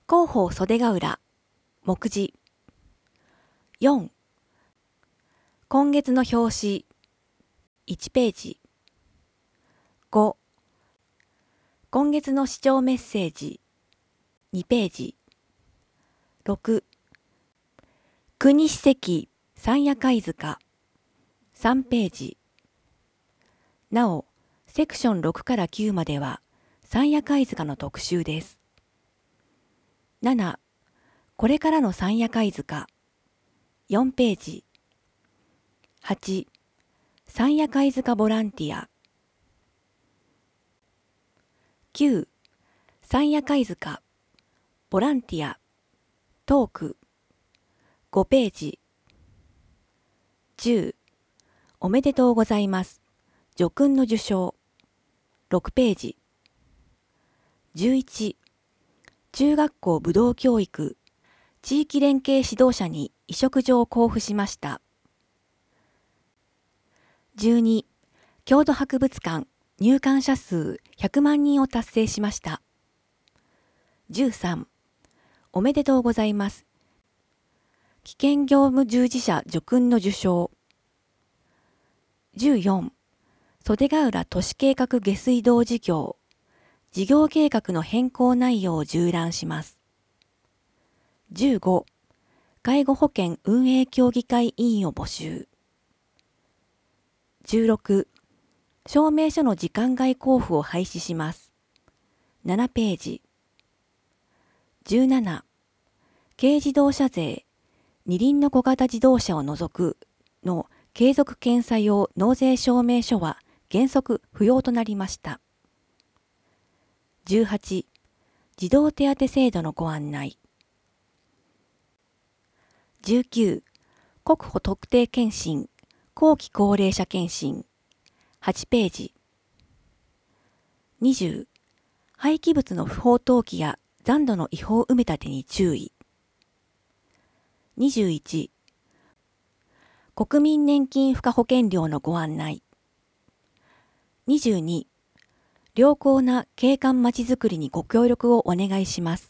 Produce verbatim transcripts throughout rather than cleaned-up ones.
広報袖ヶ浦、目次。よん、今月の表紙、いちページ。ご、今月の視聴メッセージ、にページ。ろく、国史跡三夜貝塚、さんページ。なお、セクションろくからきゅうまでは三夜貝塚の特集です。なな、これからの三夜貝塚、よんページ。はち、三夜貝塚ボランティア。きゅう、三夜貝塚、ボランティア、トーク、ごページ。じゅう、おめでとうございます。叙勲の受賞、ろくページ。じゅういち、中学校武道教育、地域連携指導者に委嘱状を交付しました。じゅうに、郷土博物館入館者数ひゃくまんにんを達成しました。じゅうさん、おめでとうございます。危険業務従事者叙勲の受賞。じゅうよん、袖ヶ浦都市計画下水道事業、事業計画の変更内容を縦覧します。じゅうご、介護保険運営協議会委員を募集。じゅうろく、証明書の時間外交付を廃止します。ななページ。じゅうなな、軽自動車税、二輪の小型自動車を除くの継続検査用納税証明書は原則不要となりました。じゅうはち、児童手当制度のご案内。じゅうきゅう、国保特定健診、後期高齢者健診、はちページ。にじゅう、廃棄物の不法投棄や残土の違法埋め立てに注意。にじゅういち、国民年金賦課保険料のご案内。にじゅうに、良好な景観まちづくりにご協力をお願いします。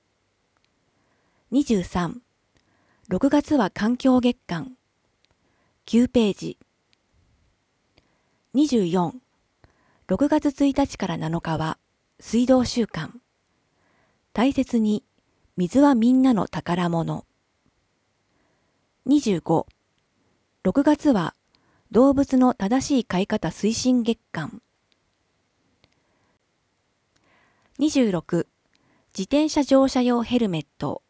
にじゅうさん、ろくがつは環境月間、きゅうページ。にじゅうよん、ろくがつついたちからなのかは水道週間。大切に、水はみんなの宝物。にじゅうご、ろくがつは動物の正しい飼い方推進月間。にじゅうろく、自転車乗車用ヘルメット。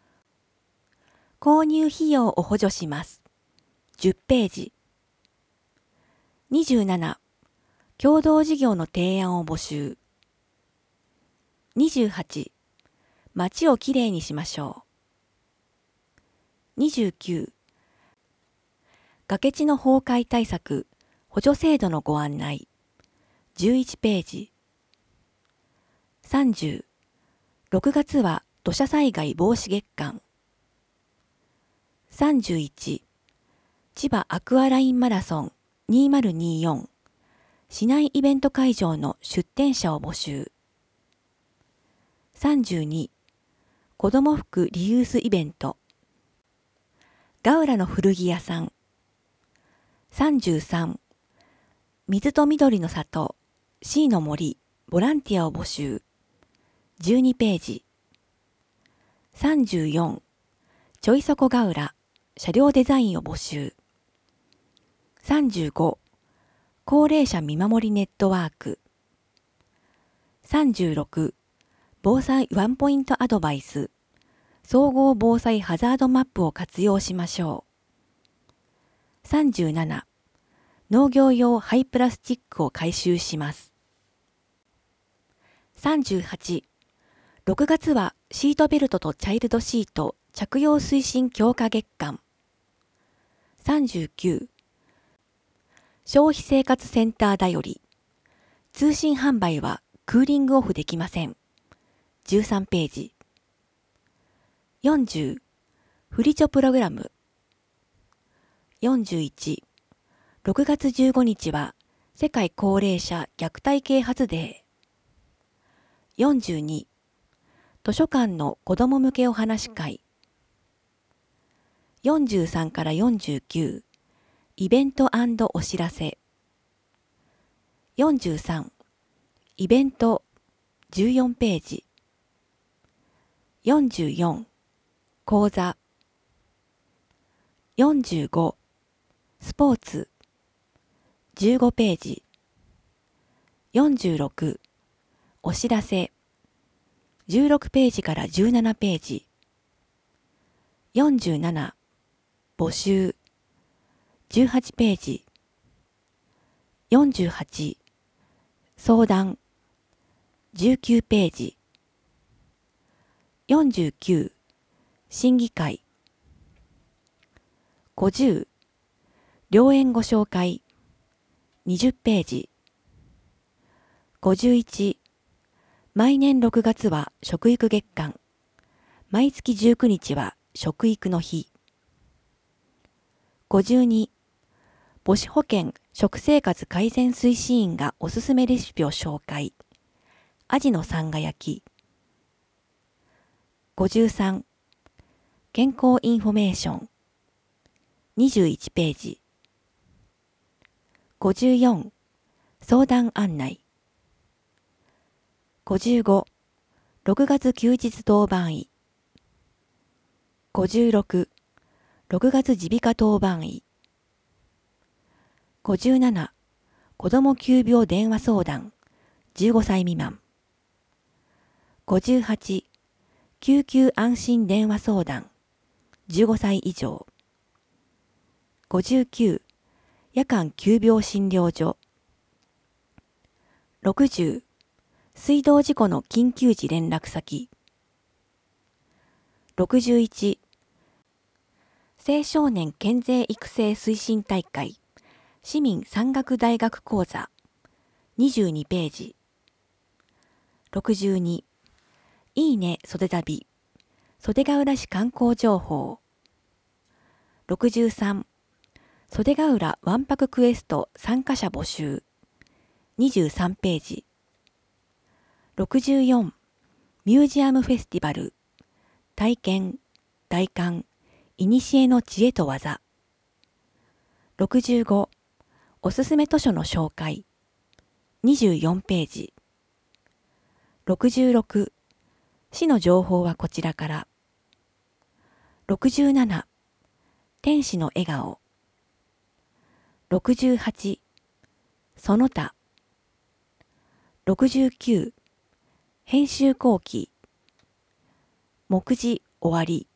購入費用を補助します。じゅっページ。にじゅうなな、共同事業の提案を募集。にじゅうはち、街をきれいにしましょう。にじゅうきゅう、崖地の崩壊対策、補助制度のご案内。じゅういちページ。さんじゅう、ろくがつは土砂災害防止月間。さんじゅういち、千葉アクアラインマラソンにせんにじゅうよん、市内イベント会場の出展者を募集。さんじゅうに、子ども服リユースイベント。ガウラの古着屋さん。さんじゅうさん、水と緑の里、C の森、ボランティアを募集。じゅうにページ。さんじゅうよん、ちょいそこガウラ、車両デザインを募集。さんじゅうご、高齢者見守りネットワーク。さんじゅうろく、防災ワンポイントアドバイス、総合防災ハザードマップを活用しましょう。さんじゅうなな、農業用廃プラスチックを回収します。さんじゅうはち、ろくがつはシートベルトとチャイルドシート着用推進強化月間。さんじゅうきゅう、消費生活センターだより、通信販売はクーリングオフできません。じゅうさんページ。よんじゅう、フリチョプログラム。よんじゅういち、ろくがつじゅうごにちは世界高齢者虐待啓発デー。よんじゅうに、 図書館の子ども向けお話会。よんじゅうさんからよんじゅうきゅう、イベント&お知らせ。よんじゅうさん、イベントじゅうよんページ。よんじゅうよん、講座。よんじゅうご、スポーツじゅうごページ。よんじゅうろく、お知らせじゅうろくページからじゅうななページ。よんじゅうなな、募集じゅうはちページ。よんじゅうはち、相談じゅうきゅうページ。よんじゅうきゅう、審議会。ごじゅう、良縁ご紹介にじゅうページ。ごじゅういち、毎年ろくがつは食育月間。毎月じゅうくにちは食育の日。ごじゅうに、母子保健食生活改善推進員がおすすめレシピを紹介。アジのさんが焼き。ごじゅうさん、健康インフォメーションにじゅういちページ。ごじゅうよん、相談案内。ごじゅうご、ろくがつ休日当番医。ごじゅうろく、ろくがつ耳鼻科当番医。ごじゅうなな、子ども急病電話相談じゅうごさい未満。ごじゅうはち、救急安心電話相談じゅうごさい以上。ごじゅうきゅう、夜間急病診療所。ろくじゅう、水道事故の緊急時連絡先。ろくじゅういち、青少年健全育成推進大会市民山岳大学講座にじゅうにページ。ろくじゅうに、いいね袖旅袖ヶ浦市観光情報。ろくじゅうさん、袖ヶ浦わんぱくクエスト参加者募集にじゅうさんページ。ろくじゅうよん、ミュージアムフェスティバル体験大観いにしえの知恵と技。ろくじゅうご、おすすめ図書の紹介にじゅうよんページ。ろくじゅうろく、市の情報はこちらから。ろくじゅうなな、天使の笑顔。ろくじゅうはち、その他。ろくじゅうきゅう、編集後期。目次終わり。